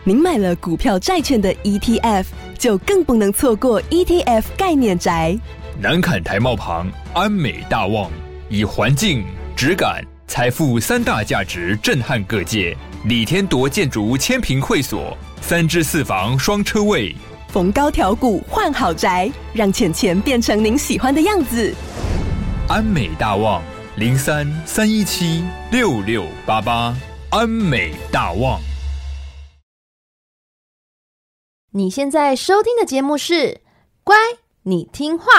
您买了股票债券的 ETF， 就更不能错过 ETF 概念宅。 南崁台贸旁安美大旺，以环境、质感、财富三大价值震撼各界。李天铎建筑千坪会所，3至4房双车位， 逢高调股换好宅，让钱钱变成您喜欢的样子。 安美大旺03-317-6688，安美大旺。 你现在收听的节目是《乖，你听话》。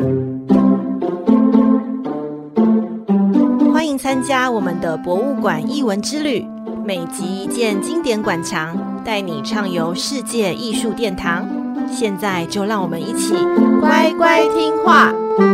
欢迎参加我们的博物馆艺文之旅，每集一件经典馆藏，带你畅游世界艺术殿堂。现在就让我们一起乖乖听话。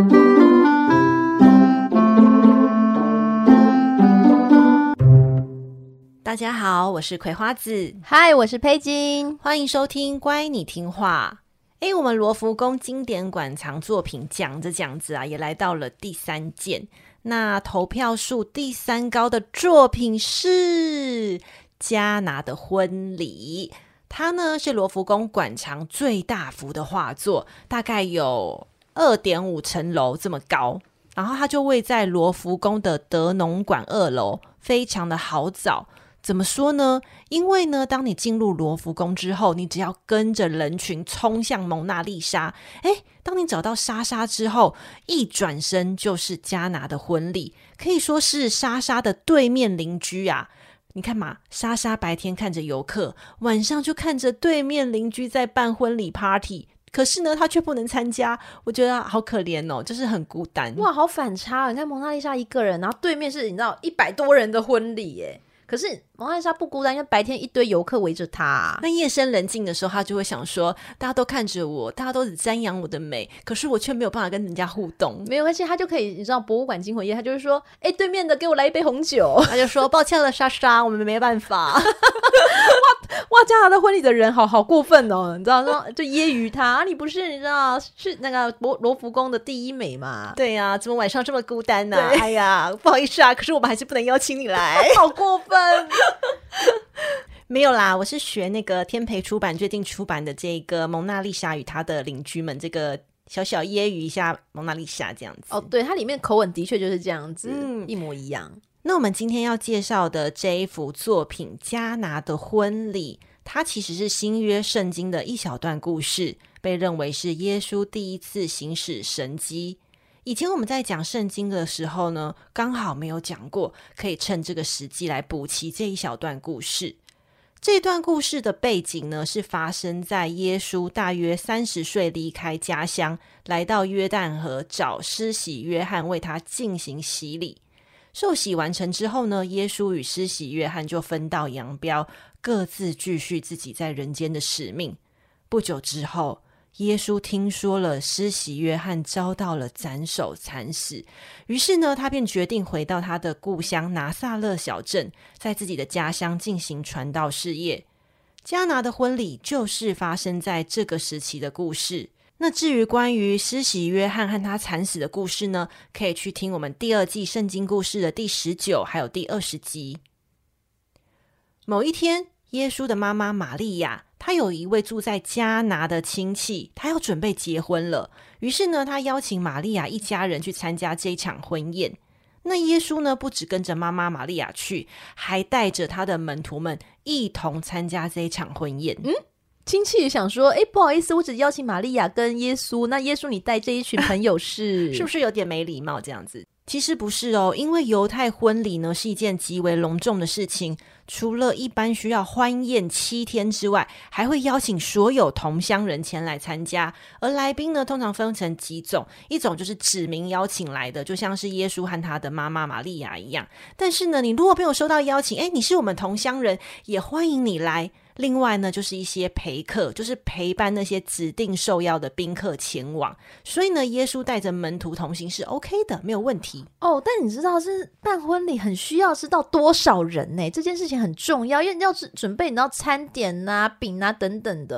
大家好，我是葵花子。 嗨，我是佩金。 欢迎收听乖你听话。我们罗浮宫经典馆藏作品讲着讲着啊，也来到了第3件。那投票数第3高的作品是加拿的婚礼。它呢是罗浮宫馆藏最大幅的画作，大概有 2.5 层楼这么高。然后它就位在罗浮宫的德农馆2楼，非常的好找。怎么说呢？因为呢，当你进入罗浮宫之后，你只要跟着人群冲向蒙娜丽莎，当你找到莎莎之后，一转身就是加拿的婚礼，可以说是莎莎的对面邻居啊。你看嘛，莎莎白天看着游客，晚上就看着对面邻居在办婚礼 party， 可是呢，他却不能参加，我觉得好可怜哦，就是很孤单。 哇，好反差！你看蒙娜丽莎一个人，然后对面是你知道100多人的婚礼耶。可是蒙娜丽莎不孤单，因为白天一堆游客围着她。 那夜深人静的时候，她就会想说，大家都看着我，大家都只瞻仰我的美，可是我却没有办法跟人家互动。 没有关系，她就可以，你知道博物馆惊魂夜，她就是说，对面的给我来一杯红酒。 她就说，抱歉了莎莎，我们没办法。 哇，加拿大婚礼的人好过分哦，你知道说就揶揄他，你不是你知道是那个罗浮宫的第一美嘛？ 对啊，怎么晚上这么孤单呢？哎呀，不好意思啊，可是我们还是不能邀请你来。 好过分。 没有啦，我是学那个天培出版最近出版的这个蒙娜丽莎与她的邻居们，这个小小揶揄一下蒙娜丽莎这样子。 哦，对，它里面口吻的确就是这样子，一模一样。 那我们今天要介绍的这一幅作品《加拿的婚礼》，它其实是新约圣经的一小段故事，被认为是耶稣第一次行使神迹。以前我们在讲圣经的时候呢，刚好没有讲过，可以趁这个时机来补齐这一小段故事。这段故事的背景呢，是发生在耶稣大约30岁离开家乡，来到约旦河找施洗约翰为他进行洗礼。受洗完成之后呢，耶稣与施洗约翰就分道扬镳，各自继续自己在人间的使命。不久之后，耶稣听说了施洗约翰遭到了斩首惨死，于是呢，他便决定回到他的故乡拿撒勒小镇，在自己的家乡进行传道事业。加拿的婚礼就是发生在这个时期的故事。那至于关于施洗约翰和他惨死的故事呢，可以去听我们第2季圣经故事的第19还有第20集。某一天，耶稣的妈妈玛利亚，她有一位住在加拿的亲戚，她要准备结婚了，于是呢，她邀请玛利亚一家人去参加这场婚宴。那耶稣呢，不只跟着妈妈玛利亚去，还带着他的门徒们一同参加这一场婚宴。 亲戚也想说，不好意思，我只邀请玛利亚跟耶稣，那耶稣你带这一群朋友是是不是有点没礼貌这样子？其实不是哦，因为犹太婚礼呢是一件极为隆重的事情，除了一般需要欢宴7天之外，还会邀请所有同乡人前来参加。而来宾呢，通常分成几种，一种就是指名邀请来的，就像是耶稣和他的妈妈玛利亚一样。但是呢，你如果没有收到邀请，你是我们同乡人，也欢迎你来。另外呢，就是一些陪客，就是陪伴那些指定受邀的宾客前往。所以呢，耶稣带着门徒同行是 OK 的，没有问题。 但你知道是办婚礼很需要知道多少人呢？这件事情很重要，因为要准备你知道餐点啊、饼啊等等的。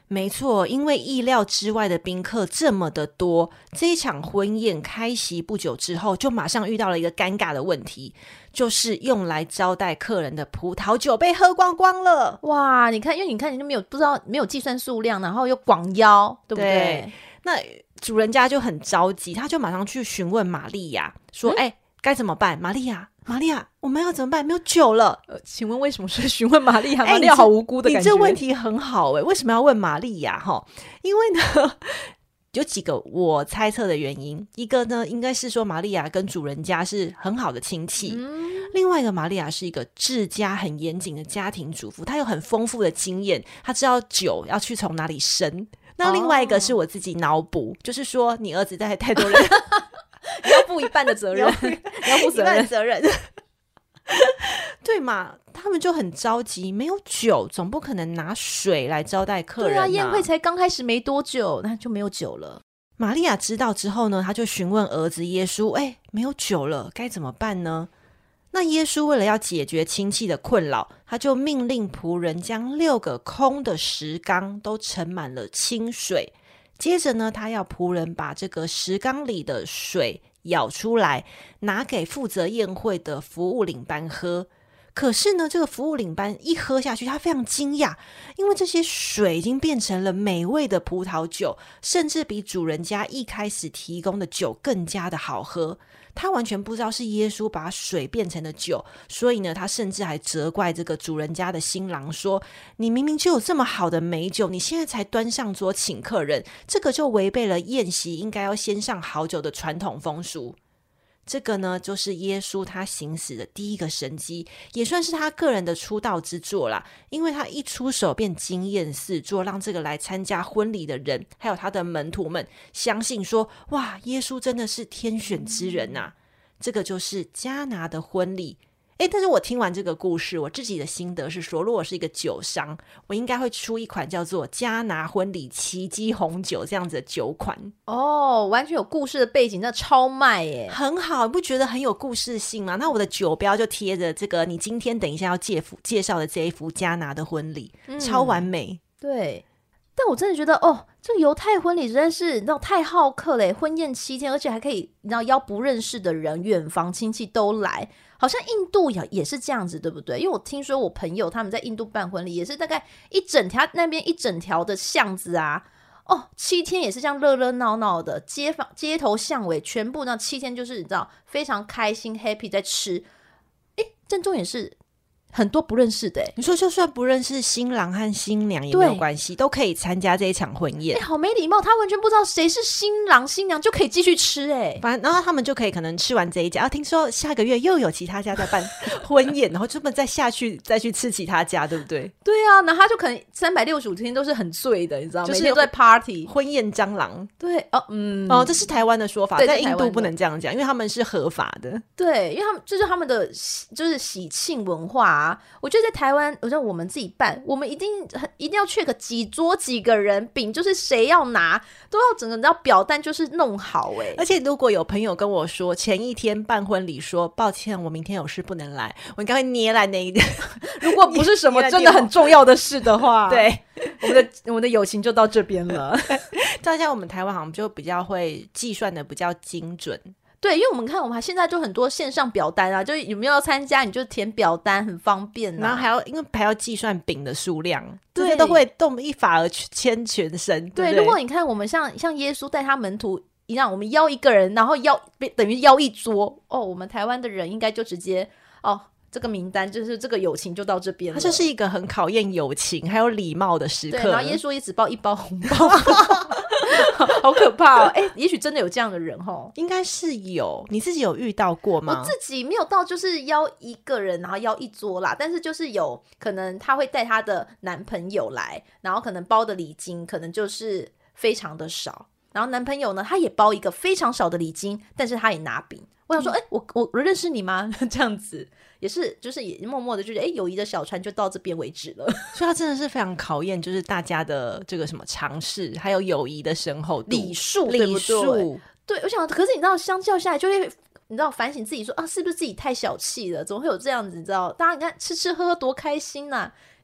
没错，因为意料之外的宾客这么的多，这一场婚宴开席不久之后，就马上遇到了一个尴尬的问题，就是用来招待客人的葡萄酒被喝光光了。 哇，你看，因为你看你就不知道没有计算数量，然后又广邀，对不对？ 那主人家就很着急，他就马上去询问玛利亚说：“该怎么办？玛利亚，我们要怎么办？没有酒了。 请问为什么是询问玛利亚？玛利亚好无辜的感觉。 你这问题很好为什么要问玛利亚？因为呢，有几个我猜测的原因。一个呢，应该是说玛利亚跟主人家是很好的亲戚。另外一个，玛利亚是一个治家很严谨的家庭主妇，她有很丰富的经验，她知道酒要去从哪里生。那另外一个是我自己脑补，就是说你儿子带太多人。 你要负一半的责任，你要负一半的责任，对嘛？他们就很着急，没有酒，总不可能拿水来招待客人。 对啊，宴会才刚开始没多久，那就没有酒了。 玛利亚知道之后呢，他就询问儿子耶稣：“没有酒了，该怎么办呢？”那耶稣为了要解决亲戚的困扰，他就命令仆人将6个空的石缸都盛满了清水。接着呢，他要仆人把这个石缸里的水舀出来，拿给负责宴会的服务领班喝。可是呢，这个服务领班一喝下去，他非常惊讶，因为这些水已经变成了美味的葡萄酒，甚至比主人家一开始提供的酒更加的好喝。他完全不知道是耶稣把水变成了酒，所以呢，他甚至还责怪这个主人家的新郎说：“你明明就有这么好的美酒，你现在才端上桌请客人，这个就违背了宴席应该要先上好酒的传统风俗。”这个呢，就是耶稣他行使的第一个神迹，也算是他个人的出道之作啦。因为他一出手便惊艳四座，让这个来参加婚礼的人还有他的门徒们相信说：哇，耶稣真的是天选之人啊！这个就是迦拿的婚礼。但是我听完这个故事，我自己的心得是说，如果是一个酒商，我应该会出一款叫做迦拿婚礼奇迹红酒这样子的酒款。 完全有故事的背景，那超卖耶， 很好，你不觉得很有故事性吗？那我的酒标就贴着这个你今天等一下要介绍的这一幅迦拿的婚礼，超完美。 对，但我真的觉得这个犹太婚礼真的是你知道太好客了耶，婚宴7天，而且还可以你知道邀不认识的人，远房亲戚都来。好像印度也是这样子，对不对？因为我听说我朋友他们在印度办婚礼，也是大概那边一整条的巷子啊，7天也是这样热热闹闹的，街头巷尾全部那7天就是你知道非常开心 happy 在吃。正中也是很多不认识的你说就算不认识新郎和新娘也没有关系，都可以参加这一场婚宴。 好没礼貌，他完全不知道谁是新郎新娘就可以继续吃反正然后他们就可以可能吃完这一家，听说下个月又有其他家在办婚宴，然后这么再下去再去吃其他家，对不对？ 对啊，然后他就可能365天都是很醉的，你知道吗？ 就是每天都在 party 婚宴蟑螂。 对这是台湾的说法，在印度不能这样讲，因为他们是合法的。 对，因为他们这就是他们的就是喜庆文化啊。我觉得在台湾，我觉得我们自己办，我们一定要check几桌几个人，饼就是谁要拿，都要整个你知道表单就是弄好而且如果有朋友跟我说前一天办婚礼说抱歉我明天有事不能来，我应该会捏烂那一点。 如果不是什么真的很重要的事的话， 对， 我们的友情就到这边了。 大家我们台湾好像就比较会计算的比较精准。 对，因为我们看我们现在就很多线上表单啊，就有没有要参加你就填表单，很方便然后因为还要计算饼的数量， 对， 这些都会动一法而牵全身。 对， 如果你看我们像耶稣带他门徒一样，我们邀一个人，然后等于邀一桌我们台湾的人应该就直接这个名单就是这个友情就到这边了。 它就是一个很考验友情还有礼貌的时刻。 对，然后耶稣也只包1包红包。好可怕也许真的有这样的人应该是有。你自己有遇到过吗？ 我自己没有到就是邀一个人然后邀一桌啦，但是就是有可能他会带他的男朋友来，然后可能包的礼金可能就是非常的少，然后男朋友呢他也包一个非常少的礼金，但是他也拿饼。我想说我认识你吗？这样子也是就是也默默的觉得友谊的小船就到这边为止了。 所以它真的是非常考验就是大家的这个什么常识还有友谊的深厚度， 礼数对不对？对，我想可是你知道相较下来就会你知道反省自己说是不是自己太小气了，怎么会有这样子？你知道大家你看吃吃喝喝多开心啊，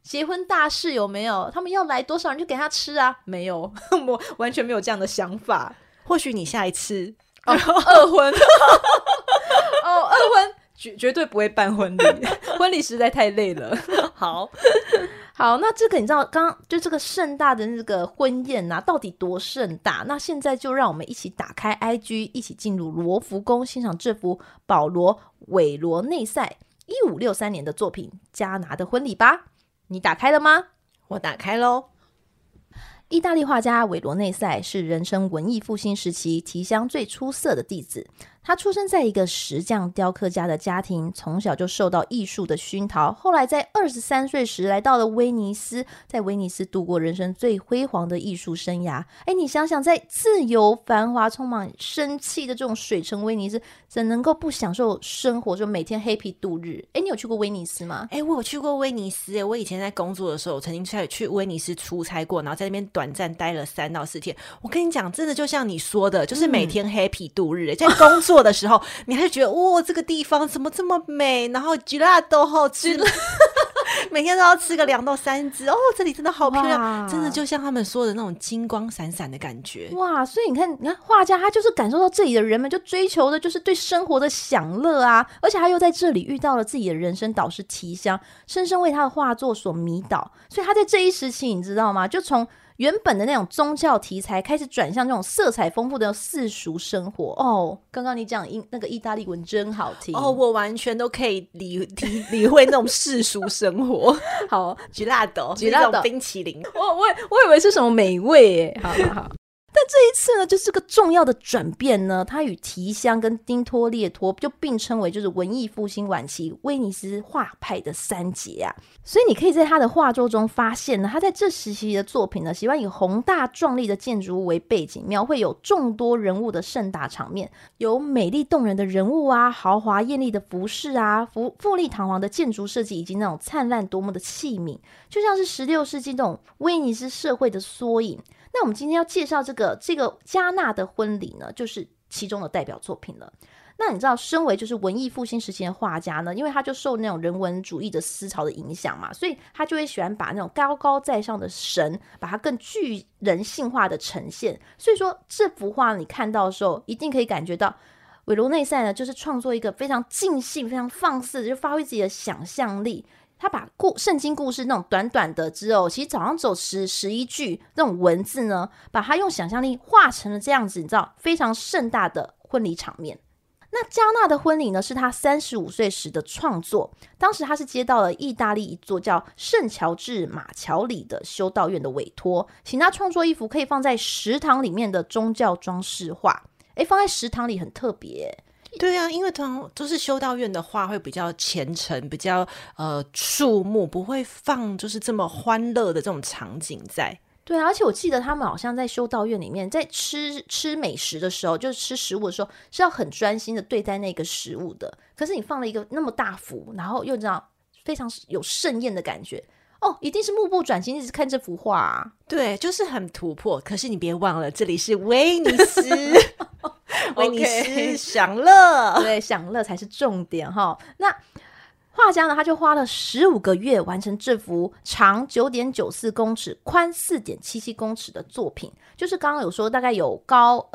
结婚大事有没有？他们要来多少人就给他吃啊？没有，我完全没有这样的想法。 或许你下一次二婚二婚绝对不会办婚礼，婚礼实在太累了。 好， 那这个你知道，刚刚就这个盛大的那个婚宴啊，到底多盛大？那现在就让我们一起打开 IG， 一起进入罗浮宫，欣赏这幅保罗·韦罗内塞1563年的作品《加拿的婚礼》吧。你打开了吗？ 我打开咯。 意大利画家韦罗内塞是人称文艺复兴时期提香最出色的弟子。他出生在一个石匠雕刻家的家庭，从小就受到艺术的熏陶，后来在23岁时来到了威尼斯，在威尼斯度过人生最辉煌的艺术生涯。你想想，在自由繁华充满生气的这种水城威尼斯，怎能够不享受生活，就每天 happy 度日？你有去过威尼斯吗？ 我有去过威尼斯。我以前在工作的时候，我曾经去威尼斯出差过，然后在那边短暂待了3到4天。我跟你讲，真的就像你说的，就是每天 happy 度日。在工作的时候你还是觉得这个地方怎么这么美，然后gelato好吃每天都要吃个2到3只这里真的好漂亮，真的就像他们说的那种金光闪闪的感觉。 哇，所以你看画家他就是感受到这里的人们就追求的就是对生活的享乐啊，而且他又在这里遇到了自己的人生导师提香，深深为他的画作所迷倒，所以他在这一时期你知道吗，就从原本的那种宗教题材开始转向这种色彩丰富的世俗生活。刚刚你讲那个意大利文真好听我完全都可以理会那种世俗生活。 好 ，gelato 那种冰淇淋， 我以为是什么美味耶。好但这一次呢，就是个重要的转变呢，它与提香跟丁托列托就并称为就是文艺复兴晚期威尼斯画派的3杰啊。所以你可以在他的画作中发现呢，他在这时期的作品呢，喜欢以宏大壮丽的建筑物为背景，描绘有众多人物的盛大场面，有美丽动人的人物啊，豪华艳丽的服饰啊，富丽堂皇的建筑设计，以及那种灿烂夺目的器皿，就像是16世纪那种威尼斯社会的缩影。那我们今天要介绍这个加纳的婚礼呢，就是其中的代表作品了。那你知道，身为就是文艺复兴时期的画家呢，因为他就受那种人文主义的思潮的影响嘛，所以他就会喜欢把那种高高在上的神，把它更具人性化的呈现。所以说这幅画你看到的时候，一定可以感觉到韦罗内塞呢，就是创作一个非常尽兴、非常放肆的，就发挥自己的想象力。他把圣经故事那种短短的只有其实早上走11句那种文字呢，把它用想象力画成了这样子，你知道非常盛大的婚礼场面。那加纳的婚礼呢，是他35岁时的创作。当时他是接到了意大利一座叫圣乔治马乔里的修道院的委托，请他创作一幅可以放在食堂里面的宗教装饰画。放在食堂里很特别对啊，因为通常都是修道院的画会比较虔诚，比较肃穆，不会放就是这么欢乐的这种场景在。 对啊，而且我记得他们好像在修道院里面，在吃美食的时候，就是吃食物的时候，是要很专心的对待那个食物的。可是你放了一个那么大幅，然后又这样非常有盛宴的感觉，一定是目不转睛一直看这幅画啊。 对，就是很突破。可是你别忘了，这里是威尼斯威尼斯享乐， 对，享乐才是重点哈。那画家呢，他就花了15个月完成这幅长9.94公尺、宽4.77公尺的作品，就是刚刚有说大概有高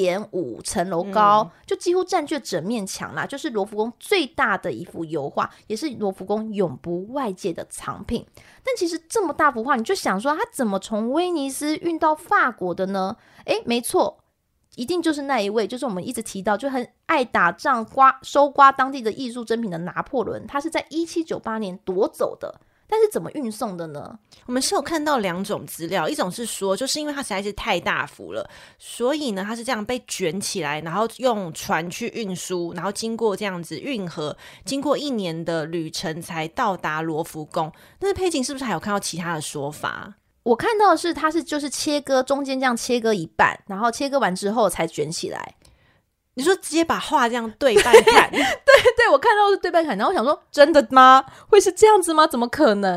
2.5层楼高，就几乎占据整面墙啦，就是罗浮宫最大的一幅油画，也是罗浮宫永不外借的藏品。但其实这么大幅画，你就想说它怎么从威尼斯运到法国的呢？没错，一定就是那一位，就是我们一直提到就很爱打仗收刮当地的艺术珍品的拿破仑，他是在1798年夺走的。但是怎么运送的呢？ 我们是有看到2种资料，一种是说就是因为它实在是太大幅了，所以呢它是这样被卷起来，然后用船去运输，然后经过这样子运河，经过1年的旅程才到达罗浮宫。但是佩锦是不是还有看到其他的说法？ 我看到的是它是就是切割，中间这样切割一半，然后切割完之后才卷起来。 你说直接把画这样对半砍？ 对，我看到是对半砍，然后我想说真的吗？会是这样子吗？怎么可能？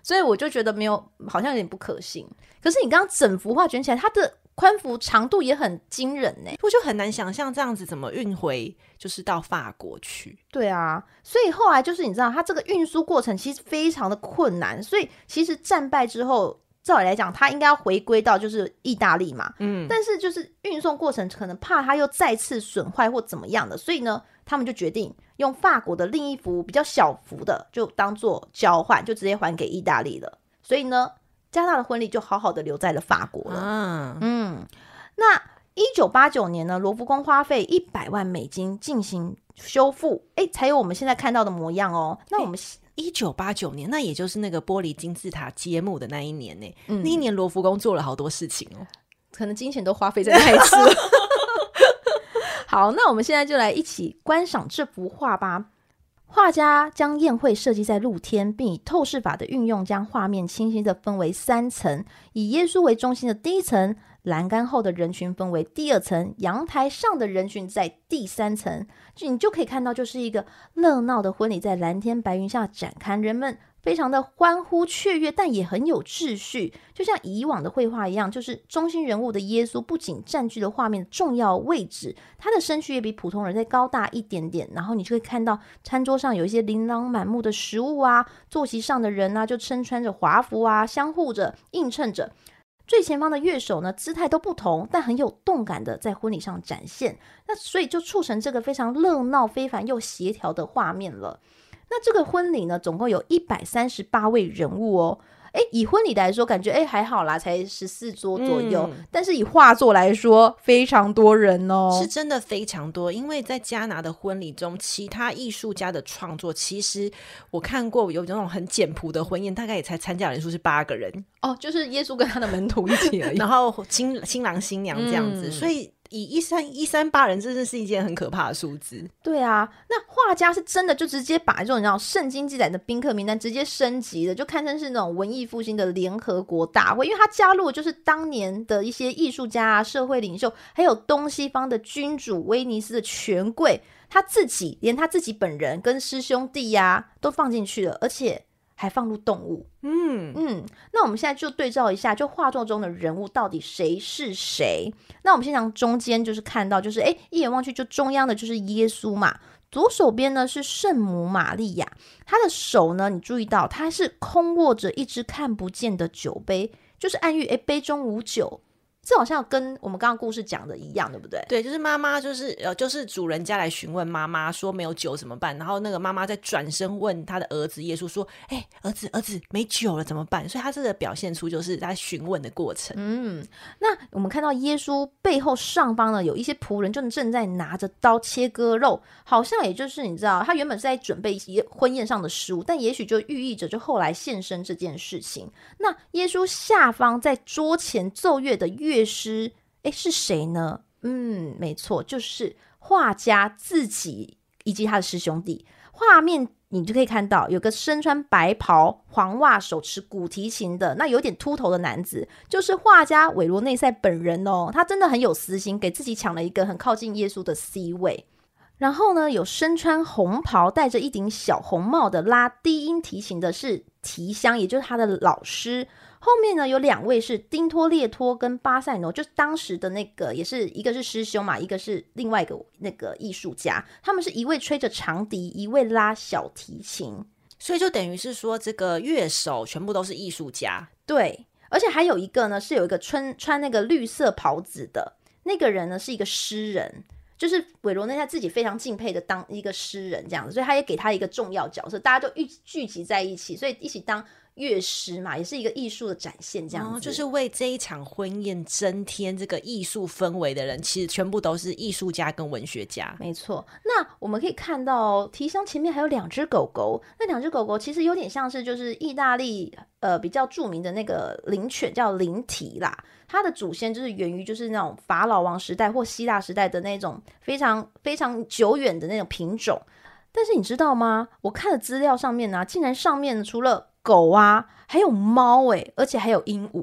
所以我就觉得没有，好像有点不可信。可是你刚刚整幅画卷起来，它的宽幅长度也很惊人呢， 我就很难想象这样子怎么运回就是到法国去。 对啊，所以后来就是你知道它这个运输过程其实非常的困难，所以其实战败之后照理来讲它应该要回归到就是意大利嘛，但是就是运送过程可能怕它又再次损坏或怎么样的，所以呢他们就决定用法国的另一幅比较小幅的就当做交换，就直接还给意大利了。所以呢加纳的婚礼就好好的留在了法国了。那1989年呢，罗浮宫花费$100万进行修复，才有我们现在看到的模样哦。那我们 1989年，那也就是那个玻璃金字塔揭幕的那一年呢。那一年罗浮宫做了好多事情哦， 可能金钱都花费在那一次了。好，那我们现在就来一起观赏这幅画吧。画家将宴会设计在露天，并以透视法的运用，将画面清晰的分为3层，以耶稣为中心的第一层，栏杆后的人群分为第2层，阳台上的人群在第3层。你就可以看到，就是一个热闹的婚礼在蓝天白云下展开，人们非常的欢呼雀跃，但也很有秩序，就像以往的绘画一样，就是中心人物的耶稣不仅占据了画面的重要位置，他的身躯也比普通人再高大一点点，然后你就会看到餐桌上有一些琳琅满目的食物啊，坐席上的人啊就身穿着华服啊，相互着映衬着。最前方的乐手呢，姿态都不同，但很有动感的在婚礼上展现，那所以就促成这个非常热闹非凡又协调的画面了。那这个婚礼呢，总共有138位人物哦。以婚礼来说，感觉还好啦，才14桌左右，但是以画作来说，非常多人哦， 是真的非常多。因为在加拿的婚礼中，其他艺术家的创作，其实我看过有那种很简朴的婚宴，大概也才参加人数是8个人哦，就是耶稣跟他的门徒一起而已， 然后新郎新娘这样子，所以以138人真的是一件很可怕的数字。 对啊，那画家是真的就直接把这种你知道圣经记载的宾客名单直接升级了，就看成是那种文艺复兴的联合国大会，因为他加入就是当年的一些艺术家啊、社会领袖，还有东西方的君主、威尼斯的权贵，连他自己本人跟师兄弟啊都放进去了，而且还放入动物。那我们现在就对照一下，就画作中的人物到底谁是谁。那我们先从中间就是看到，就是一眼望去就中央的就是耶稣嘛，左手边呢是圣母玛利亚，她的手呢你注意到她是空握着一只看不见的酒杯，就是暗喻杯中无酒。这好像跟我们刚刚故事讲的一样，对不对？ 对，就是妈妈就是主人家来询问妈妈说没有酒怎么办，然后那个妈妈再转身问他的儿子耶稣说儿子没酒了怎么办，所以他这个表现出就是他询问的过程。 那我们看到耶稣背后上方呢有一些仆人就正在拿着刀切割肉，好像也就是你知道他原本是在准备一些婚宴上的食物，但也许就寓意着就后来现身这件事情。那耶稣下方在桌前奏乐的乐师是谁呢？没错，就是画家自己以及他的师兄弟。画面你就可以看到有个身穿白袍、黄袜、手持古提琴的那有点秃头的男子，就是画家韦罗内塞本人哦。他真的很有私心，给自己抢了一个很靠近耶稣的 C 位。然后呢，有身穿红袍、戴着一顶小红帽的拉低音提琴的是提香，也就是他的老师。后面呢有2位是丁托列托跟巴塞诺，就是当时的那个也是一个是师兄嘛，一个是另外一个那个艺术家，他们是一位吹着长笛，一位拉小提琴， 所以就等于是说这个乐手全部都是艺术家。 对，而且还有一个呢是有一个穿那个绿色袍子的那个人呢是一个诗人，就是韦罗内塞自己非常敬佩的当一个诗人这样子，所以他也给他一个重要角色，大家就聚集在一起，所以一起当乐师嘛，也是一个艺术的展现这样子。 就是为这一场婚宴增添这个艺术氛围的人，其实全部都是艺术家跟文学家。 没错，那我们可以看到提香前面还有2只狗狗，那2只狗狗其实有点像是就是意大利比较著名的那个灵犬叫灵缇啦，它的祖先就是源于就是那种法老王时代或希腊时代的那种非常非常久远的那种品种。但是你知道吗？我看的资料上面竟然上面除了狗啊还有猫而且还有鹦鹉。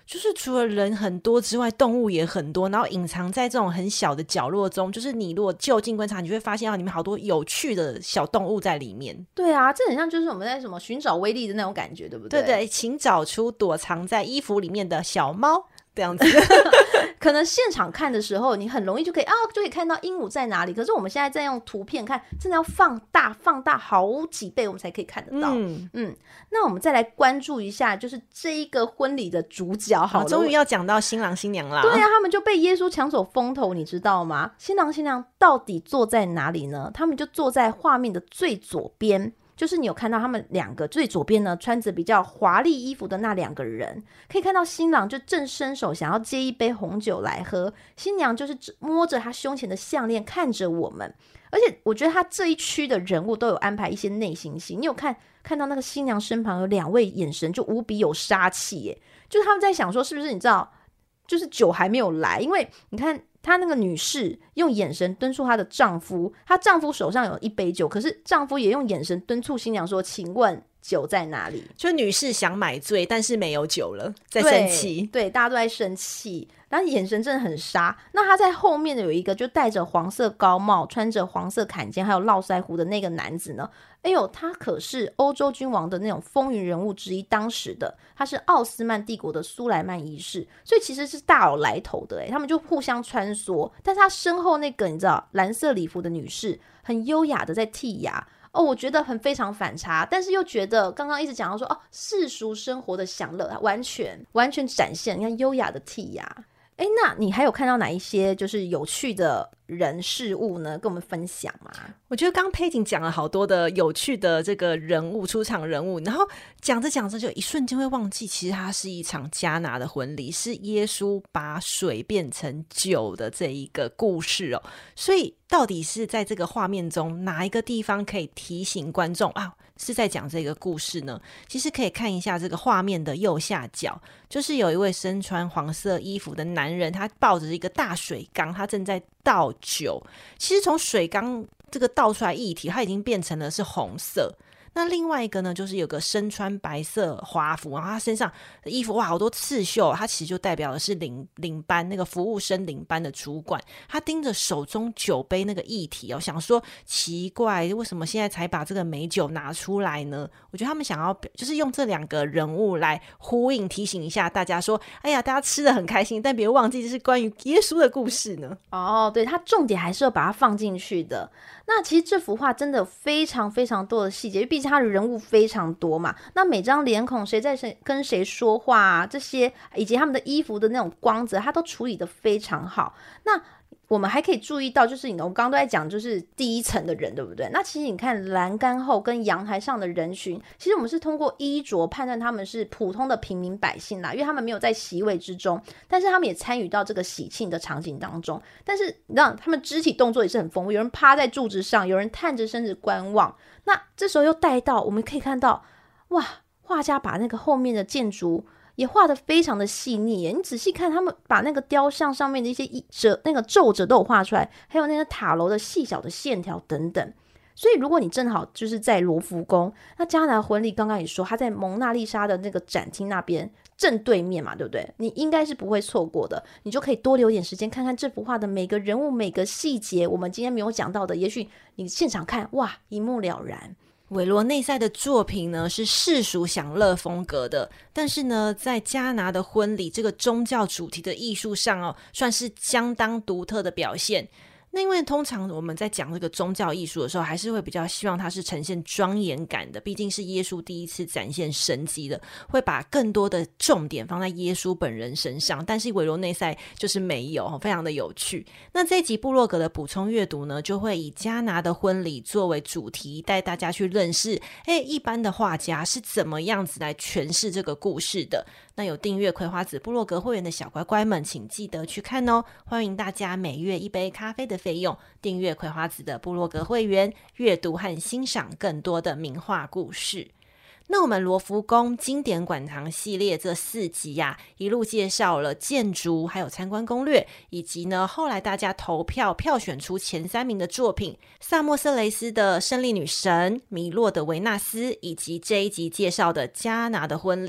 就是除了人很多之外，动物也很多，然后隐藏在这种很小的角落中，就是你如果就近观察，你就会发现里面好多有趣的小动物在里面。 对啊，这很像就是我们在什么寻找威力的那种感觉，对不对？ 对对，请找出躲藏在衣服里面的小猫，这样子。 可能现场看的时候，你很容易就可以看到鹦鹉在哪里。可是我们现在在用图片看，真的要放大好几倍，我们才可以看得到。那我们再来关注一下，就是这一个婚礼的主角。好了， 终于要讲到新郎新娘啦。 对啊，他们就被耶稣抢走风头，你知道吗？新郎新娘到底坐在哪里呢？他们就坐在画面的最左边。就是你有看到他们两个最左边呢，穿着比较华丽衣服的那两个人，可以看到新郎就正伸手想要接一杯红酒来喝，新娘就是摸着他胸前的项链看着我们。而且我觉得他这一区的人物都有安排一些内心戏，你有看到那个新娘身旁有两位眼神就无比有杀气耶，就是他们在想说是不是你知道，就是酒还没有来，因为你看她那个女士用眼神敦促她的丈夫，她丈夫手上有一杯酒，可是丈夫也用眼神敦促新娘说请问酒在哪里。 就女士想买醉但是没有酒了，在生气。 对，大家都在生气，然后眼神真的很杀。那她在后面的有一个就戴着黄色高帽，穿着黄色坎肩还有络腮胡的那个男子呢，哎呦，他可是欧洲君王的那种风云人物之一，当时的他是奥斯曼帝国的苏莱曼一世，所以其实是大有来头的。他们就互相穿梭，但是他身后那个你知道蓝色礼服的女士很优雅的在剔牙哦，我觉得非常反差，但是又觉得刚刚一直讲到说世俗生活的享乐完全展现，你看优雅的剔牙。那你还有看到哪一些就是有趣的人事物呢？跟我们分享吗？ 我觉得刚佩锦讲了好多的有趣的这个人物出场人物，然后讲着讲着就一瞬间会忘记，其实它是一场迦拿的婚礼，是耶稣把水变成酒的这一个故事哦。所以到底是在这个画面中哪一个地方可以提醒观众是在讲这个故事呢？其实可以看一下这个画面的右下角，就是有一位身穿黄色衣服的男人，他抱着一个大水缸，他正在倒酒。其实从水缸这个倒出来液体，它已经变成了是红色。那另外一个呢，就是有个身穿白色华服，然后他身上的衣服好多刺绣，他其实就代表的是领班那个服务生领班的主管。他盯着手中酒杯那个液体想说奇怪，为什么现在才把这个美酒拿出来呢？我觉得他们想要就是用这两个人物来呼应，提醒一下大家说，哎呀，大家吃得很开心，但别忘记这是关于耶稣的故事呢。 对，他重点还是要把它放进去的。那其实这幅画真的非常非常多的细节，因为毕竟他的人物非常多嘛。那每张脸孔谁在跟谁说话这些以及他们的衣服的那种光泽，他都处理得非常好。那我们还可以注意到，就是我们刚刚都在讲就是第一层的人，对不对？那其实你看栏杆后跟阳台上的人群，其实我们是通过衣着判断他们是普通的平民百姓啦，因为他们没有在席位之中，但是他们也参与到这个喜庆的场景当中。但是你知道他们肢体动作也是很丰富，有人趴在柱子上，有人探着身子观望。那这时候又带到我们可以看到，哇，画家把那个后面的建筑也画得非常的细腻耶，你仔细看他们把那个雕像上面的一些那个皱褶都有画出来，还有那个塔楼的细小的线条等等。所以如果你正好就是在罗浮宫，那迦拿婚礼刚刚也说他在蒙娜丽莎的那个展厅那边正对面嘛，对不对？你应该是不会错过的，你就可以多留点时间看看这幅画的每个人物每个细节，我们今天没有讲到的，也许你现场看哇一目了然。 韦罗内塞的作品呢是世俗享乐风格的，但是呢在迦拿的婚礼这个宗教主题的艺术上算是相当独特的表现。那因为通常我们在讲这个宗教艺术的时候，还是会比较希望它是呈现庄严感的，毕竟是耶稣第一次展现神迹的，会把更多的重点放在耶稣本人身上。但是韦罗内塞就是没有，非常的有趣。那这一集部落格的补充阅读呢，就会以迦拿的婚礼作为主题，带大家去认识一般的画家是怎么样子来诠释这个故事的。那有订阅葵花子部落格会员的小乖乖们，请记得去看哦。欢迎大家每月1杯咖啡的费用订阅葵花子的部落格会员，阅读和欣赏更多的名画故事。那我们罗浮宫经典馆藏系列这4集一路介绍了建筑，还有参观攻略，以及呢后来大家投票选出前3名的作品，萨默瑟雷斯的胜利女神，米洛的维纳斯，以及这一集介绍的迦拿的婚礼。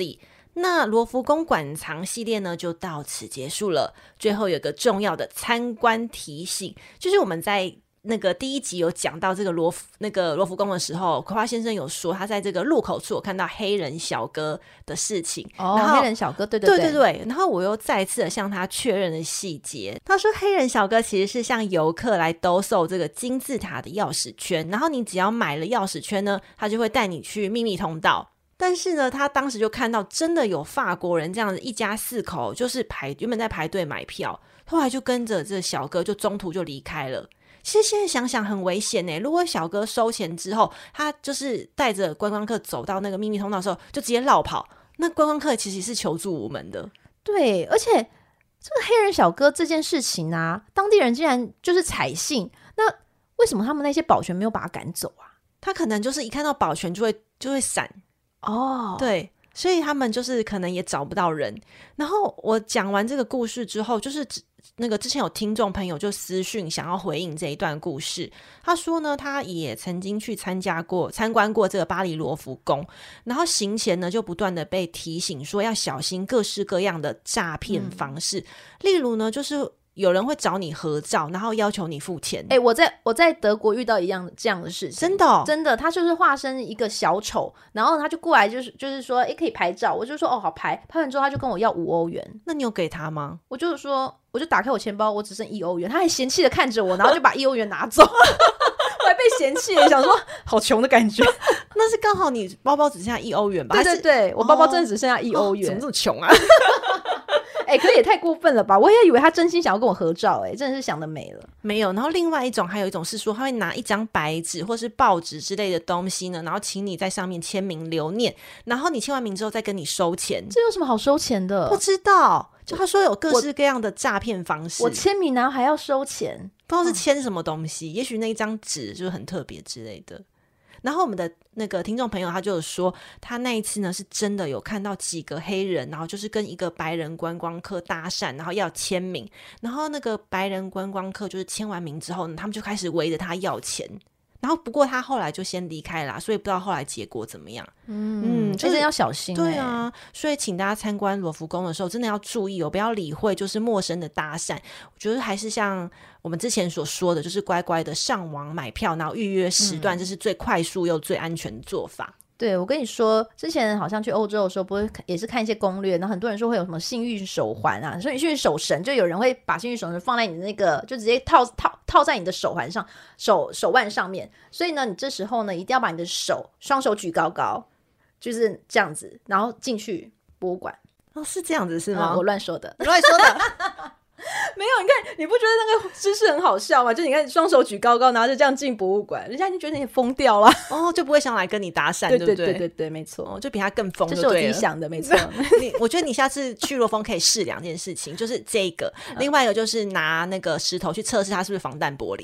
那罗浮宫馆藏系列呢就到此结束了。最后有个重要的参观提醒，就是我们在那个第一集有讲到这个罗浮宫的时候，葵花先生有说他在这个入口处有看到黑人小哥的事情。 然后黑人小哥，对， 然后我又再次的向他确认了细节。他说黑人小哥其实是向游客来兜售这个金字塔的钥匙圈，然后你只要买了钥匙圈呢，他就会带你去秘密通道。但是呢，他当时就看到真的有法国人这样子一家4口，就是原本在排队买票，后来就跟着这小哥就中途就离开了。其实现在想想很危险耶，如果小哥收钱之后，他就是带着观光客走到那个秘密通道的时候就直接绕跑，那观光客其实是求助无门的。 对，而且这个黑人小哥这件事情啊，当地人竟然就是采信，那为什么他们那些保全没有把他赶走啊？ 他可能就是一看到保全就会闪。对，所以他们就是可能也找不到人。然后我讲完这个故事之后，就是那个之前有听众朋友就私讯想要回应这一段故事，他说呢，他也曾经去参观过这个巴黎罗浮宫，然后行前呢就不断的被提醒说要小心各式各样的诈骗方式，例如呢就是有人会找你合照，然后要求你付钱。 我在德国遇到这样的事情， 真的哦？ 真的，他就是化身一个小丑，然后他就过来就是说可以拍照，我就说好拍完之后他就跟我要5欧元。 那你有给他吗？ 我就打开我钱包，我只剩1欧元，他还嫌弃的看着我，然后就把1欧元拿走。我还被嫌弃了，想说好穷的感觉。 那是刚好你包包只剩下1欧元吧？ 对，我包包真的只剩下1欧元。 怎么这么穷啊？ 可是也太过分了吧，我也以为他真心想要跟我合照，真的是想得美了。 没有。然后另外还有一种是说他会拿一张白纸或是报纸之类的东西呢，然后请你在上面签名留念，然后你签完名之后再跟你收钱。 这有什么好收钱的？ 不知道，就他说有各式各样的诈骗方式。 我签名然后还要收钱， 不知道是签什么东西，也许那一张纸就是很特别之类的。然后我们的那个听众朋友他就有说，他那一次呢是真的有看到几个黑人，然后就是跟一个白人观光客搭讪，然后要签名，然后那个白人观光客就是签完名之后呢，他们就开始围着他要钱。然后不过他后来就先离开啦，所以不知道后来结果怎么样。 真的要小心。 对啊，所以请大家参观罗浮宫的时候真的要注意不要理会就是陌生的搭讪。我觉得还是像我们之前所说的，就是乖乖的上网买票，然后预约时段，这是最快速又最安全的做法。 对，我跟你说，之前好像去欧洲的时候，不是也是看一些攻略，然后很多人说会有什么幸运手环啊，幸运手绳，就有人会把幸运手绳放在你的那个，就直接套在你的手环上、手腕上面。所以呢，你这时候呢，一定要把你的双手举高高，就是这样子，然后进去博物馆。 是这样子是吗？ 我乱说的， 你乱说的。 没有，你看，你不觉得那个姿势很好笑吗？就你看双手举高高，然后就这样进博物馆，人家就觉得你疯掉了。 就不会想来跟你搭讪，对不对？ 对，没错， 就比他更疯， 这是我自己想的，没错。 我觉得你下次去罗峰可以试2件事情，就是这个，另外一个就是拿那个石头去测试它是不是防弹玻璃。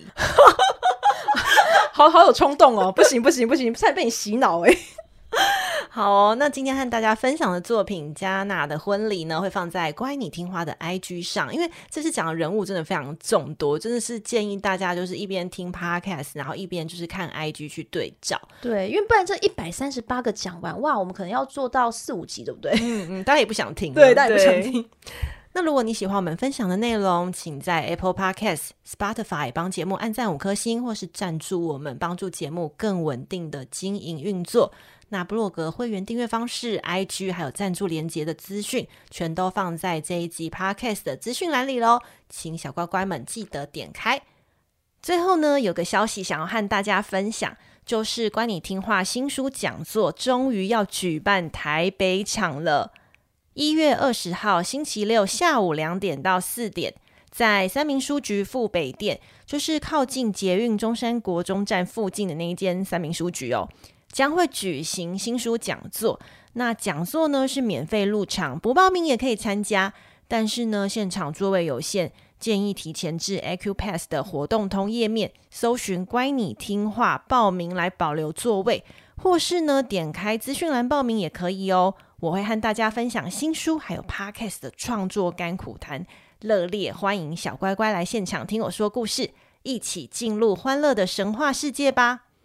好有冲动哦！不行，差点被你洗脑好那今天和大家分享的作品《加纳的婚礼》呢，会放在乖你听话的 IG 上，因为这次讲的人物真的非常众多，真的是建议大家就是一边听 Podcast， 然后一边就是看 IG 去对照。 对，因为不然这138个讲完，哇，我们可能要做到4-5集，对不对？ 大家也不想听。 对，大家也不想听。 那如果你喜欢我们分享的内容，请在 Apple Podcast、Spotify 帮节目按赞5颗星，或是赞助我们，帮助节目更稳定的经营运作。那部落格会员订阅方式、IG 还有赞助连结的资讯，全都放在这一集 Podcast 的资讯栏里咯，请小乖乖们记得点开。最后呢，有个消息想要和大家分享，就是乖你听话新书讲座终于要举办台北场了。1月20号星期六下午2点到4点，在三民书局副北店，就是靠近捷运中山国中站附近的那一间三民书局将会举行新书讲座。那讲座呢是免费入场，不报名也可以参加，但是呢现场座位有限，建议提前至 Acupass 的活动通页面搜寻乖你听话报名来保留座位，或是呢点开资讯栏报名也可以我会和大家分享新书还有 Podcast 的创作甘苦谈，热烈欢迎小乖乖来现场听我说故事，一起进入欢乐的神话世界吧。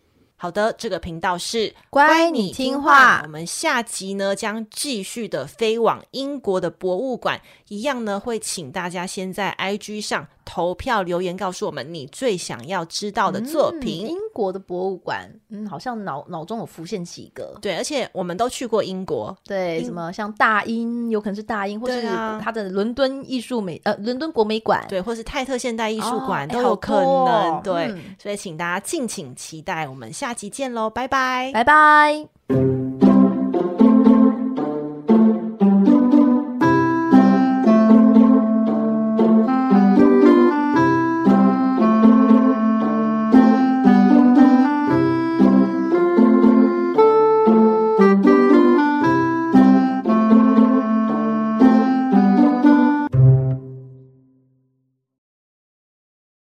好的，这个频道是乖你听话我们下集呢将继续的飞往英国的博物馆，一样呢会请大家先在 IG 上投票留言，告诉我们你最想要知道的作品。 英国的博物馆，好像脑中有浮现几个。 对，而且我们都去过英国， 对，什么像大英，有可能是大英，或是它的伦敦伦敦国美馆， 对，或是泰特现代艺术馆、都好有可能。 多对，所以请大家敬请期待，我们下集见喽，拜拜， 拜拜。